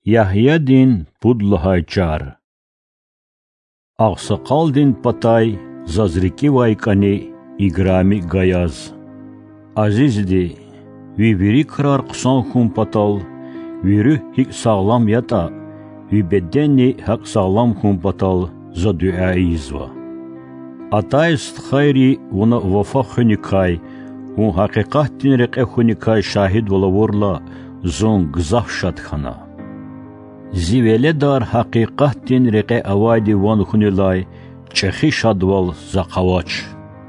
Яхьядин пудлахайчар. Ақсақалдин патай зазрики вайкани играми гаяз. Азизди, вивери крар қусан хун патал, виру хик сағлам ята, вибедденни хақ сағлам хун патал за дуаизва. Атайст хайри уна вафа хуникай, ун хақиқаттин реқе хуникай шахид валаворла зон гзах шатхана. Зивеле дар хақиқаттин реқе авайди ван хунилай чехи шадвал зақавач.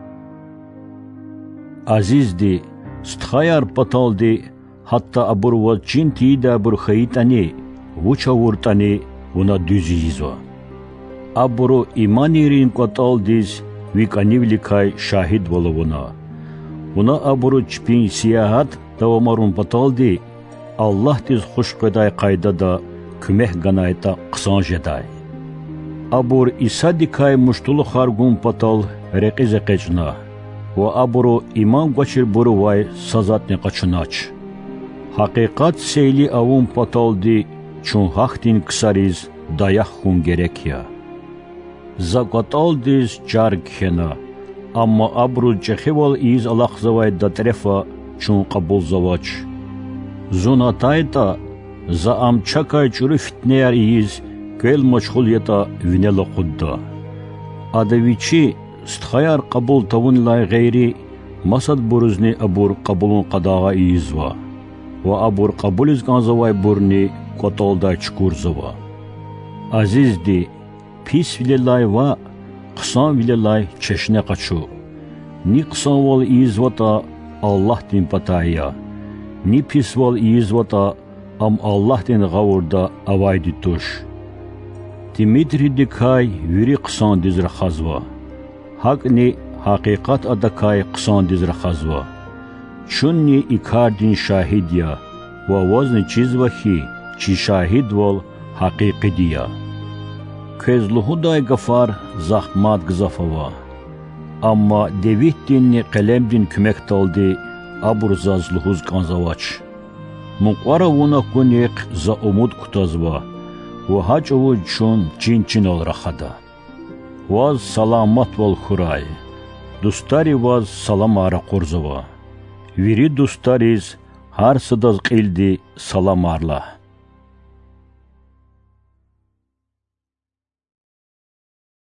Азизди, стхаяр паталди, хатта абурват чин тида бурхаитани, вучавуртани уна дюзизва. Абуру иманирин кваталдиз виканивликай шахид валавуна. Уна абуру чпин сияхат давамарун паталди, Аллах тиз хушқедай қайдада күмех ганайта қысан жедай. Абур исадикай муштулу харгун патал реқизе қечна, ва абуру иман гвачир бурувай сазатни қачунач. Хақиқат сейли авун паталди чун хахтин ксариз даях хун герекия. Закаталдиз чарг хена, амма абру чехевал из аллахзавай да трефа чун қабул завач. Зунатайта за амчакай чуру фитнеяр из кел мачхулията винела худда. Адавичи стхаяр қабул тавун лай гайри масад бурузни абур қабулун қадага изва. Ва абур қабулиз ганзавай бурни котолдай чкурзава. Азизди, пис вилелай ва қсан вилелай чешне қачу. Ни қсан вал извата Аллах тин патая. Ни пис вал извата ам Аллах тин гавурда авайди туш. Тимитри дикай вири қсан дизра хазва. Хакни хақиқат адакай қсан дизра хазва. Чунни икардин шахидия ва вазни чизвахи чи шахид вал хақиқидия. Кезлухудай гафар захмат гзафава. Амма девиттинни қалемдин күмекталди абурзазлухуз канзавач. Муқвара вуна кунеқ за умуд кутазва. Ва хачаву чун чин-чинал рахада. Ваз саламат вал хурай. Дустари ваз салам ара қурзава. Вири дустариз хар садаз қилди салам арла.